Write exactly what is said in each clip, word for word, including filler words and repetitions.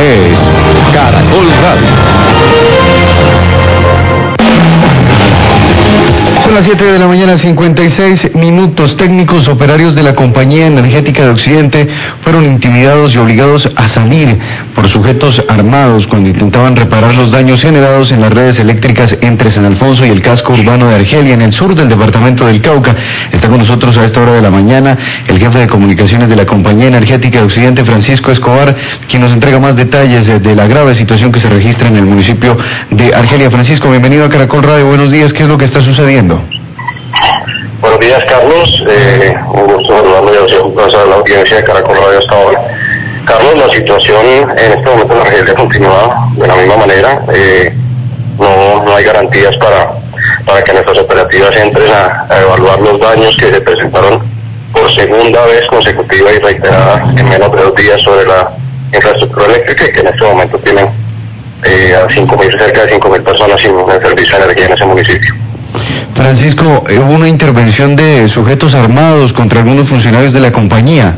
es Caracol Radio. Son las siete de la mañana, cincuenta y seis minutos. Técnicos operarios de la Compañía Energética de Occidente fueron intimidados y obligados a salir por sujetos armados cuando intentaban reparar los daños generados en las redes eléctricas entre San Alfonso y el casco urbano de Argelia, en el sur del departamento del Cauca. Está con nosotros a esta hora de la mañana el jefe de comunicaciones de la Compañía Energética de Occidente, Francisco Escobar, quien nos entrega más detalles de, de la grave situación que se registra en el municipio de Argelia. Francisco, bienvenido a Caracol Radio. Buenos días. ¿Qué es lo que está sucediendo? Buenos días, Carlos. Eh, un gusto saludarlo y a la audiencia de Caracol Radio hasta ahora. Carlos, la situación en este momento en Argelia continúa de la misma manera. Eh, no, no hay garantías para, para que nuestras operativas entren a, a evaluar los daños que se presentaron por segunda vez consecutiva y reiterada en menos de dos días sobre la infraestructura eléctrica, y que en este momento tienen eh, a cinco mil, cerca de cinco mil personas sin un servicio de energía en ese municipio. Francisco, hubo una intervención de sujetos armados contra algunos funcionarios de la compañía.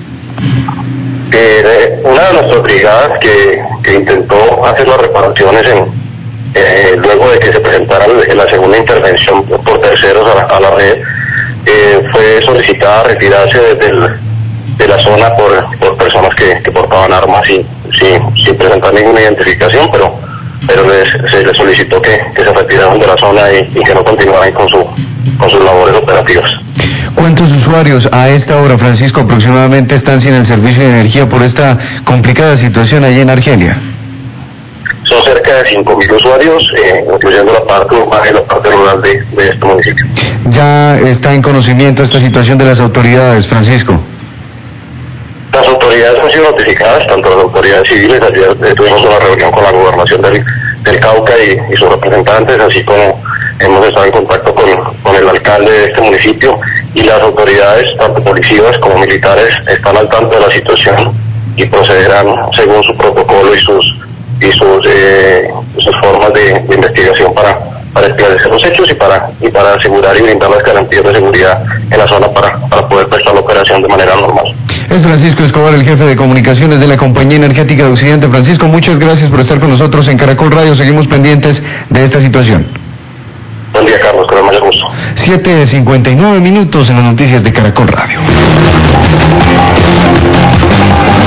Eh, una de nuestras brigadas que, que intentó hacer las reparaciones en, eh, luego de que se presentara la segunda intervención por terceros a la, a la red, eh, fue solicitada retirarse desde el, de la zona por, por personas que, que portaban armas sin, sin, sin presentar ninguna identificación, pero pero les, se les solicitó que, que se retiraran de la zona y, y que no continuaran con, su, con sus labores operativas. ¿Cuántos usuarios a esta hora, Francisco, aproximadamente están sin el servicio de energía por esta complicada situación allí en Argelia? Son cerca de cinco mil usuarios, eh, incluyendo la parte urbana y la parte rural de, de este municipio. ¿Ya está en conocimiento esta situación de las autoridades, Francisco? Las autoridades han sido notificadas, tanto las autoridades civiles. Ayer eh, tuvimos una reunión con la gobernación del, del Cauca y, y sus representantes, así como hemos estado en contacto con, con el alcalde de este municipio, y las autoridades, tanto policías como militares, están al tanto de la situación y procederán según su protocolo y sus y sus, eh, sus formas de, de investigación para, para esclarecer los hechos y para y para asegurar y brindar las garantías de seguridad en la zona para, para poder prestar la operación de manera normal. Es Francisco Escobar, el jefe de comunicaciones de la Compañía Energética de Occidente. Francisco, muchas gracias por estar con nosotros en Caracol Radio. Seguimos pendientes de esta situación. Buen día, Carlos, con el mayor gusto. siete cincuenta y nueve minutos en las noticias de Caracol Radio.